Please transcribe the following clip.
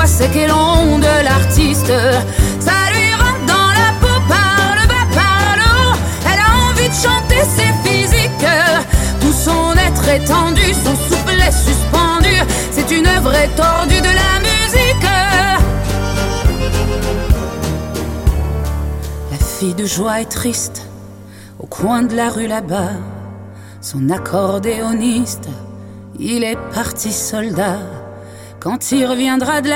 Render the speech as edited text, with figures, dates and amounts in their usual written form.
c'est qu'elle ont de l'artiste. Ça lui rentre dans la peau par le bas, par le haut. Elle a envie de chanter, c'est physique. Tout son être étendu, son soufflet suspendu. C'est une œuvre étordue de la musique. La fille de joie est triste, au coin de la rue là-bas. Son accordéoniste, il est parti soldat. Quand il reviendra de la